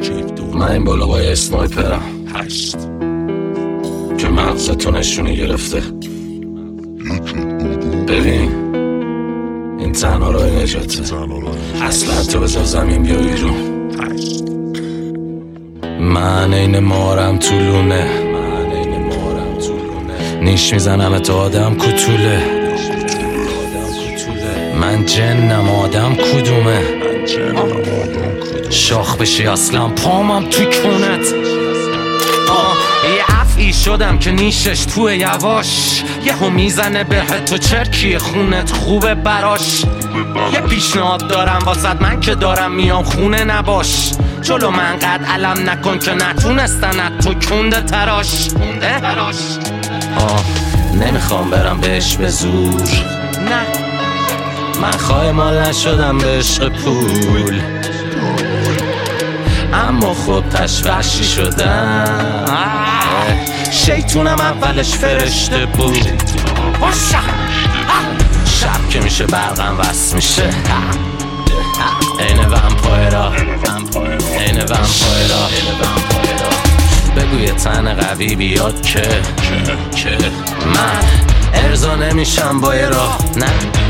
من این بالا با یه اسنایپرم که مغزتو نشونی گرفته. ببین این تنها راه نجاته. اصلا تو بذار زمین بیا بیرون. من این مارم تو لونه، نیش میزنم تو آدم کتوله. من جنم آدم کدومه؟ شاخ بشی اصلا پامم تو کونت. یه افعی شدم که نیشش توی یواش، یهو میزنه به تو چرکی خونت خوبه براش. یه پیشنهاد دارم واسد من که دارم میام خونه نباش. جلو من قد علم نکن که نتونستن تو کنده تراش. نمیخوام برم بهش به زور، نه من خواهی مال نشدم به عشق پول، اما خب تشوشی شدم. شیطونم اولش فرشته بود، شب که میشه برقم وصل میشه. این ومپایرا این ومپایرا بگو یه تن قوی بیاد که من ارضا نمیشم با یه راه. نه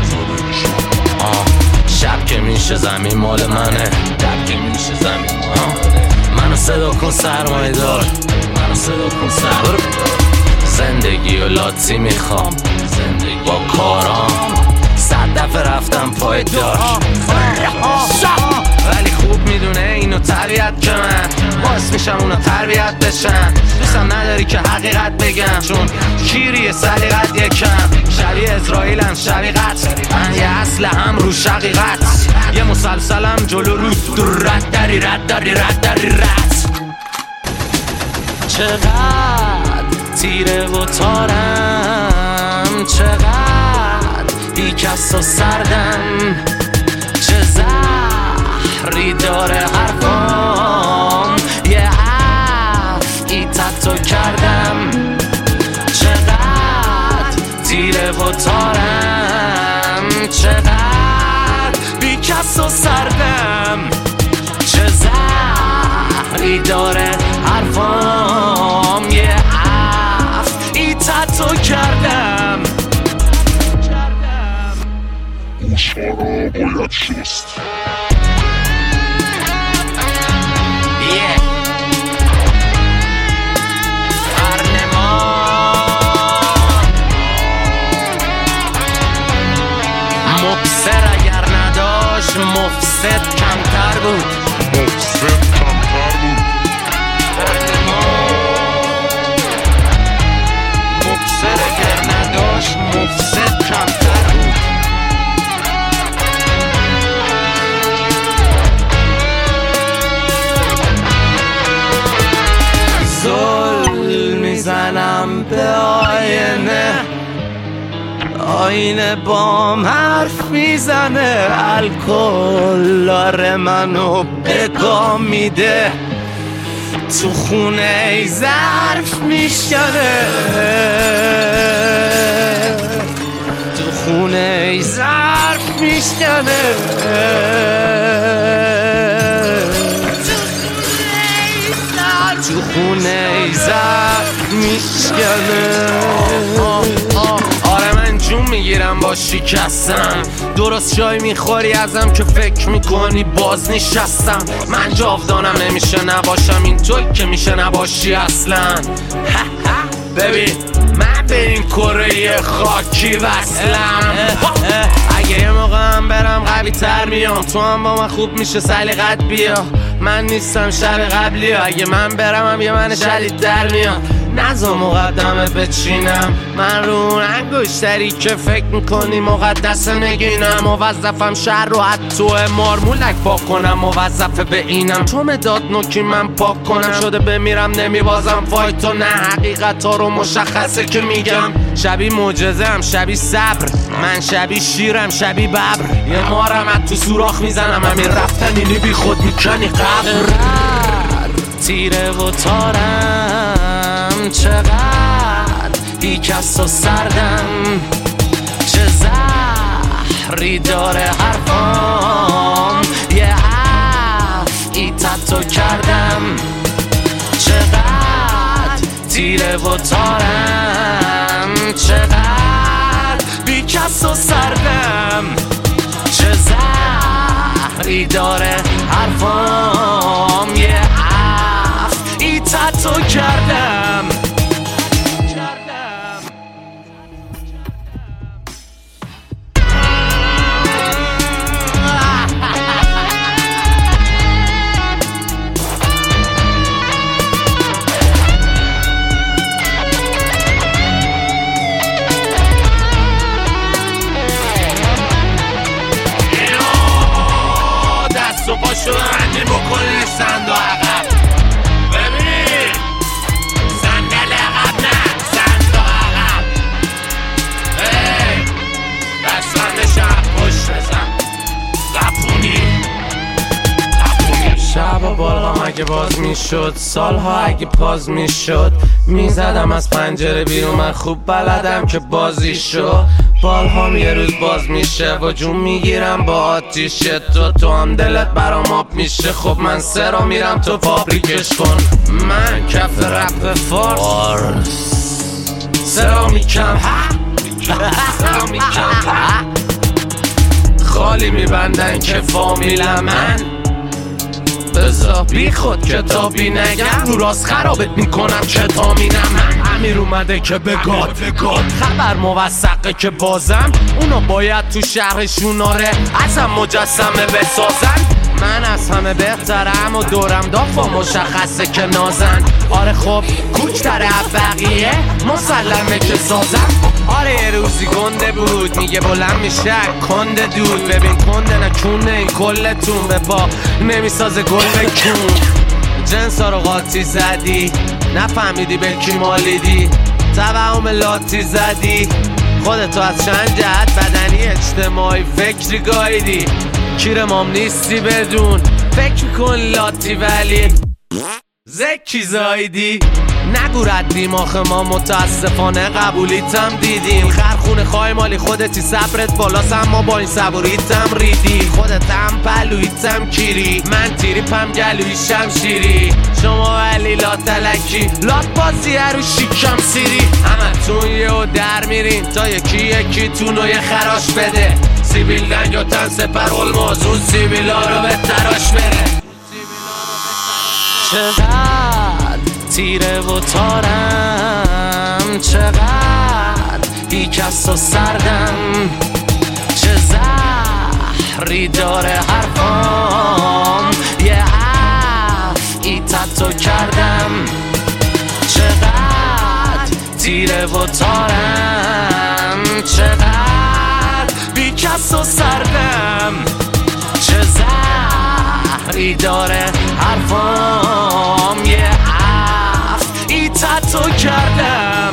شب که میشه زمین مال منه، شب که میشه زمین منو صدا کن سرمایه دار، منو صدا کن سرمایه دار. زندگی و لاتی میخوام با کارام، 100 دفعه رفتم پای دار، ولی خوب میدونه اینو طبیعت که من باعث میشم اونا تربیت بشن. دوستم نداری که حقیقت بگم چون کیری سلیقت یکم. شبیه اسرائیلم شبیه قتل، من یه اسلحه هم رو شقیقت. یه مسلسلم جلو رو رد داری رد داری رد داری رد. چقدر تیره و تارم، چقدر بیکس و سردم، چه زهری داره حرفام. یه افعی تتو کردم، چقدر تیره و تارم، چقدر بیکس و سردم، چه زهری داره حرفام. یه افعی تتو کردم. گوشها را باید شست. مفسد اگر نداشت مفسد کمتر بود، مفسد کمتر بود. مفسد اگر نداشت مفسد کمتر بود. زل میزنم به آینه، آینه بام حرف میزنه. الکل داره منو بگاه میده، تو خونه ای ظرف میشکنه، تو خونه ای ظرف میشکنه، تو خونه ای ظرف میشکنه. آره من جون میگیرم با شکستم، درست جای میخوری ازم که فکر میکنی باز نشستم. من جاودانم نمیشه نباشم این توی که میشه نباشی اصلا. ببین من به این کره خاکی وصلم. اگه یه موقع هم برم قوی تر میام، تو هم با من خوب میشه سلیقت بیا. من نیستم شب قبلی، اگه من برم هم یه من جدید در میاد. نزا مقدمه بچینم، من رو اون انگشتری که فکر میکنی مقدس نگینم. موظفم شهر رو حتی مارمولک پاک کنم، موظفه به اینم تو مداد نوکی من پاک کنم. شده بمیرم نمیبازم فایتو، نه حقیقت ها رو مشخصه که میگم. شبی معجزه هم شبی صبر، من شبی شیرم شبی ببر. یه مارم از تو سوراخ میزنم، همین رفتنی بی خود میکنی قبر. تیره و تارم، چقدر بیکس و سردم، چه زهری داره حرفام. یه افعی تتو کردم، و تارم، چقدر بی کس و سردم، چه زهری داره حرفام، یه ای تتو کردم. دست و پاشو بندی بکنی سند و عقب، ببین صندل عقب نه سند و عقب، دستبند شب پشت بزن، زفونی شب و بالغم اگه باز میشد، سالها اگه پاز میشد، میزدم از پنجره بیرون، من خوب بلدم که بازی شد، بالهام یه روز باز میشه و جون میگیرم با آتیش تو هم دلت برام آب میشه. خب من سرا میرم تو فابریکش کن، من کف رپ فارس سرا میکم سرا میکم خالی میبندن که فامیل من، بذار بی خود کتابی نگم، رو راست خرابت میکنم کتامینم. من امیر اومده که بگاد خبر موثقه که بازم اونا باید تو شهرشون آره ازم مجسمه بسازن. من از همه بهترم و دورم دافا مشخصه که نازن، آره خب کوچتر از بقیه مسلمه که سازم. آره یه روزی گنده بود میگه بلند میشه کنده دود، ببین کنده نکونه این کلتون به پا نمیسازه گل بکون. جنسا رو قاطی زدی نفهمیدی به کی مالیدی، توهم لاتی زدی خودتو از چند جهت بدنی اجتماعی فکری گایدی، کیر مام نیستی بدون فکر کن لاتی ولی زکی زایدی. نگو رد دیماخ ما متاسفانه قبولیتم دیدیم، خرخونه خواهی مالی خودتی صبرت بالاست اما با این صبوریتم ریدی، خودتم پلویتم کیری من تیری پم گلوی شمشیری، شما ولی لاتلکی لات بازی رو شیکم سیری، همه تون یه و در میرین تا یکی تونو یه خراش بده، سیبیل دنگ و تن سپر المازون سیبیلا رو به تراش بره. چقدر تیره و تارم، چقدر بی کس و سردم، چه زهری داره حرفام، یه ای تتو کردم، چقدر تیره و تارم، چقدر بی کس و سردم، چه زهری داره حرفام، یه ای تتو کردم.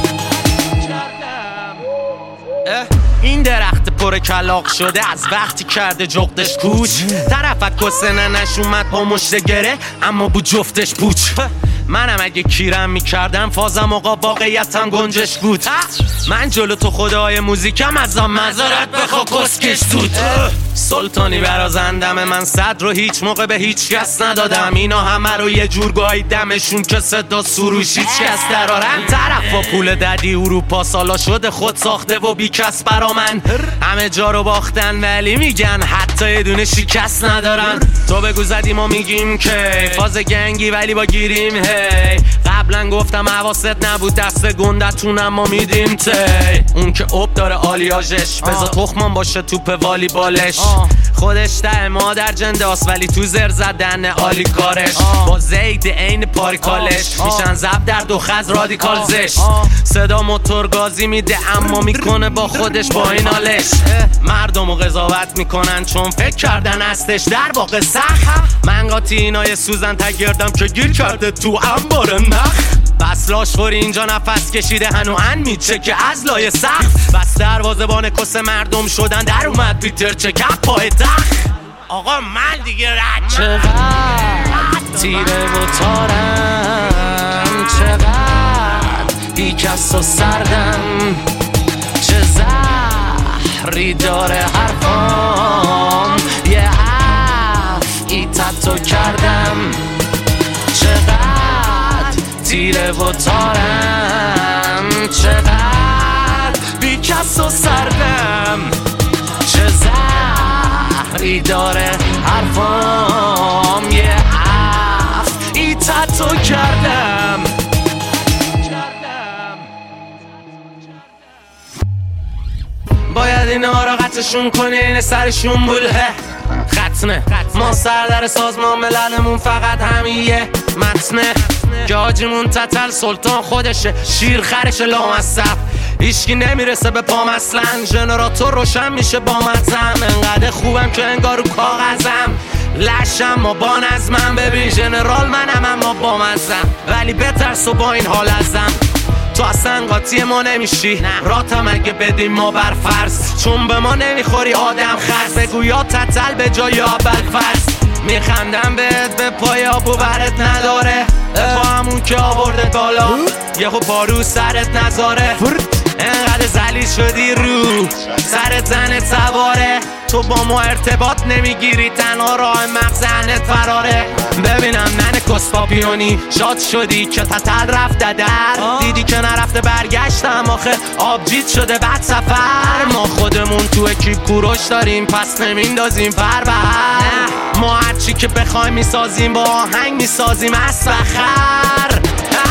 این درخت پر کلاق شده از وقتی کرده جغدش کوچ، طرفت کسه ننش اومد با مشت گره اما بو جفتش پوچ. منم اگه کیرم میکردم فازم آقا واقعیتم گنجش بود، من جلو تو خدای موزیکم ازم مزارت بخوا کسکش زود. سلطانی برازندم من صد رو هیچ موقع به هیچ کس ندادم، اینا همه رو یه جور گاییدمشون که صدا سروش هیچ کس درارن. طرف با پول ددی اروپا سالا شده خود ساخته و بی کس برا من، همه جا رو باختن ولی میگن حتی یه دونه شکست ندارن. تو بگو زدی ما میگیم که فاز گنگی ولی با گیریم هی، قبلا گفتم حواست نبود دست گندتون اما میدیم تی، اون که اوب داره آلیاژش بذار تخمان باشه توپ والیبالش، خودش ده مادر جنداست ولی تو زر زدن عالی کارش، با زید عین پاریکالش میشن زب در دو خز رادیکال زش، صدا موتور گازی میده اما میکنه با خودش با این حالش. مردمو قضاوت میکنن چون فکر کردن هستش در واقع سخت، من قاطی اینای سوزن تگردم که گیر کرده تو انبار نخ، بس لاشخوری اینجا نفس کشیده هنو ان میچه که از لای سخت، بس دروازه‌بان کس مردم شدن در اومد پیتر چکپ پای تخت. آقا من دیگه رد چقدر تیره و تارم، چقدر بی کس و سردم، چه زهری داره حرفام، یه ای تتو کردم، چقدر تیره و تارم، چقدر بی کس و سردم، چه زهری داره حرفام، یه ای تتو کردم. باید اینا را قطعشون کنی، این سرشون بوله ختنه. ما سردر سازمان مللمون فقط همیه متنه که حاجیمون تتل سلطان خودشه، شیر خرش لامصب، هیچکی نمیرسه به پام اصلا. ژنراتور روشن میشه با مزم، انقدر خوبم که انگار رو کاغذم، لشم ما با نظمم. ببین ژنرال منم اما با مزم، ولی بترس و با این حال ازم. تو اصلا قاطی ما نمیشی، راتم اگه بدیم ما بر فرض، چون به ما نمیخوری آدم خرس. بگو یا تتل به جای اول فرض، میخندم بهت به پای آبو برت نداره، با همون که آورده بالا یهو پارو سرت نذاره. انقدر ذلیل شدی رو سرت زنت سواره، تو با ما ارتباط نمیگیری، تنها راه مغزنت فراره. ببینم ننه کسپاپیونی شاد شدی که تتل رفته در، دیدی که نرفته برگشتم آخه آبجیت شده بعد سفر. ما خودمون تو اکیپ کوروش داریم پس نمیندازیم پر به هر، ما هرچی که بخوایم میسازیم با آهنگ میسازیم از فخر.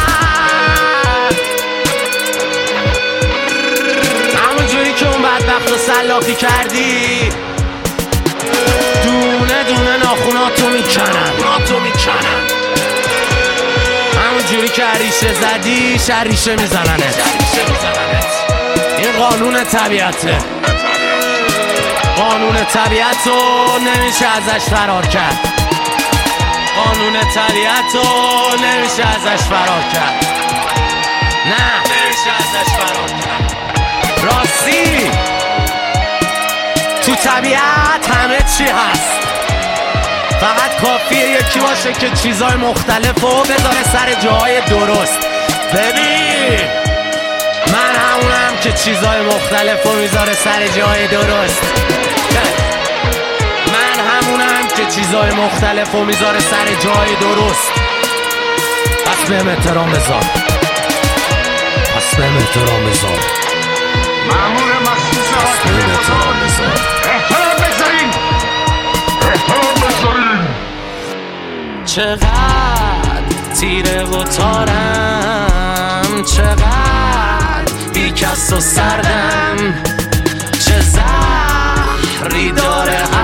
همونجوری که اون بدبخت رو سلاخی کردی، دونه دونه ناخوناتو میکنن. همونجوری که ریشه زدی ریشه میزننت. این قانون طبیعته، قانون طبیعت رو نمیشه ازش فرار کرد، قانون طبیعت رو نمیشه ازش فرار کرد، نه نمیشه ازش فرار کرد. راستی تو طبیعت همه چی هست، فقط کافیه یکی باشه که چیزای مختلف رو بذاره سر جاهای درست. ببین من همونم که چیزای مختلف رو میذاره سر جای درست، من همونم که چیزای مختلف رو میذاره سر جای درست. پس بهم احترام بذار، پس بهم احترام بذار، مأمور مخصوص حاکم بزرگ، احترام بذارین، احترام بذارین. چقدر تیره و تارم، چقدر بی کس و سردم، چه زهری داره